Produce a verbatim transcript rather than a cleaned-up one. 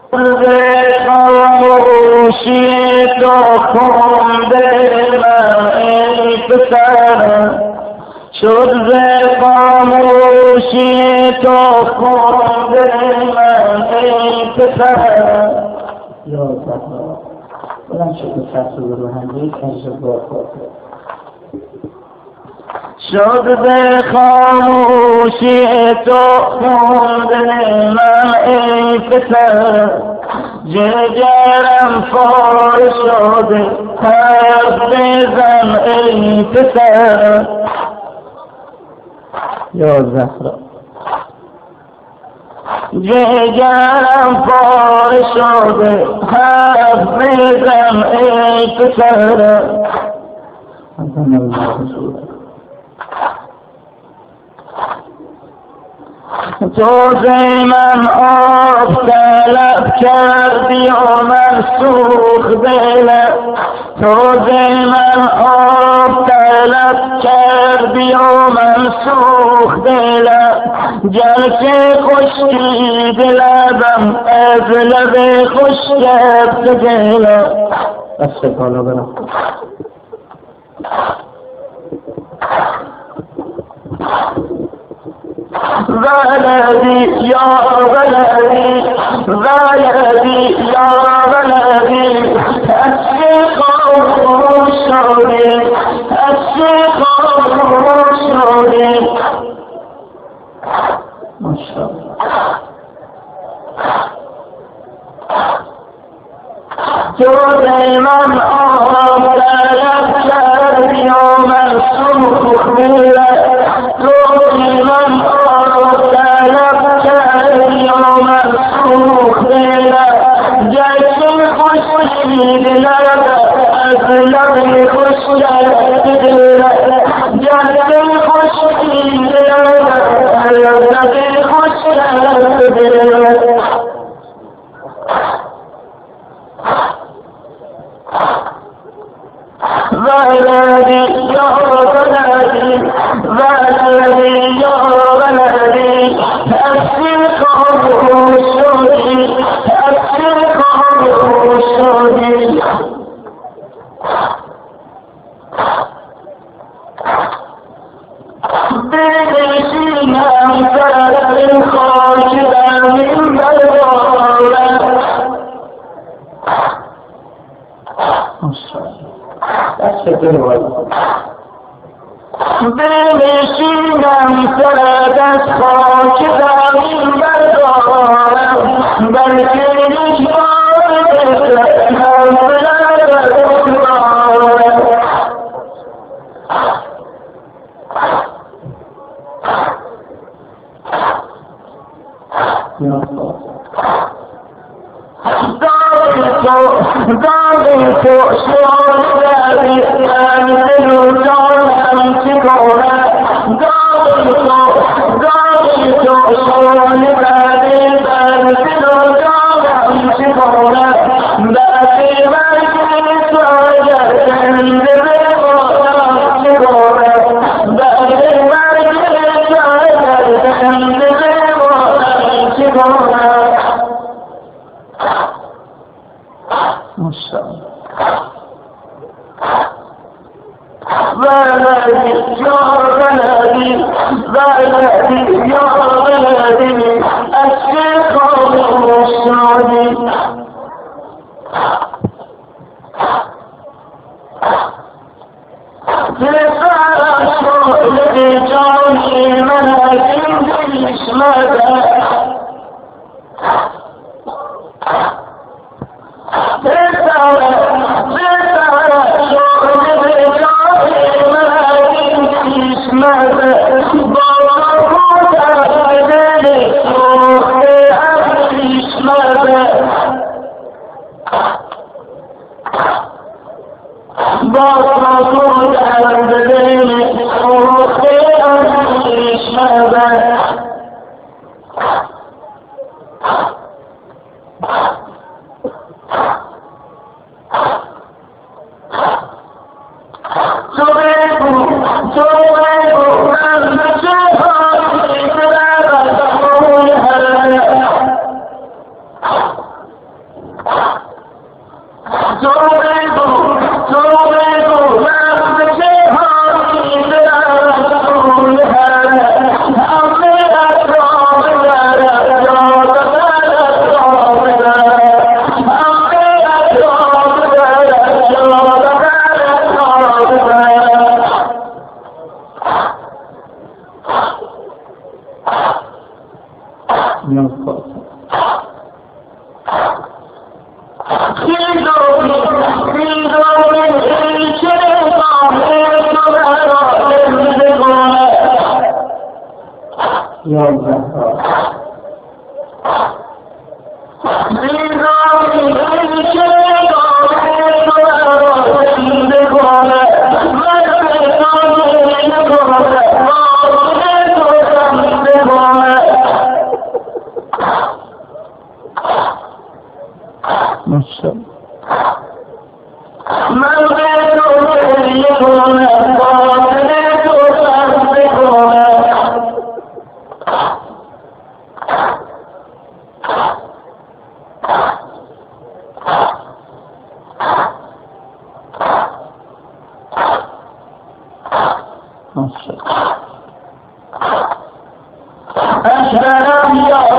خاموشی تو خونده من ای پسر، شد ز خاموشی تو خونده من ای پسر. یا زهرا بلند شد به سرس و روحنده کجا با خاطر شد به خاموشی تو خونده من ای پسر، جگرم فار شده حرف بزن ای پسر. یا زهرا جگرم فار شده حرف بزن ای پسر. حسن الله رسول تو زی من آب طلب کردی و من سوخ دلم، تو زی من آب طلب کردی و من سوخ دلم، جلسه خشکی دلبم از لب خشکت دلم. بس بالا برم ولدي يا ولدي ولدي يا ولدي الشيخ وشوري الشيخ وشوري ما شاء الله. جودي من أغلق لك يوم السوق بلا جودي من أغلق يوم السوق بلا جيش الخشيد لك أغلق خشيد بلا جيش الخشيد لك أغلق خشيد بلا. ولدي يا ولدي ولدي يا ولدي الشيخ وشوري الشيخ وشوري بلشينا مثل الخاشدة من بلغارة. ما شاء الله. بس بروي بنشینم سرد از خاک زمین بردارم، بلکه نشان بزنم بلد بردارم. یا خدا داغی تو داغی تو شوری من دل و جانم چگونه، داغی تو داغی تو شوری من دل و جانم چگونه، بلکه مرگی تو اگر زنده بمانم چگونه، بلکه مرگی تو اگر زنده بمانم چگونه. ما شاء الله. ولدي يا ولدي ولدي يا ولدي الشيخ وشوري بفرح شغل جاني من عنديش مدى نیاز خواهد یازده أشهد أن لا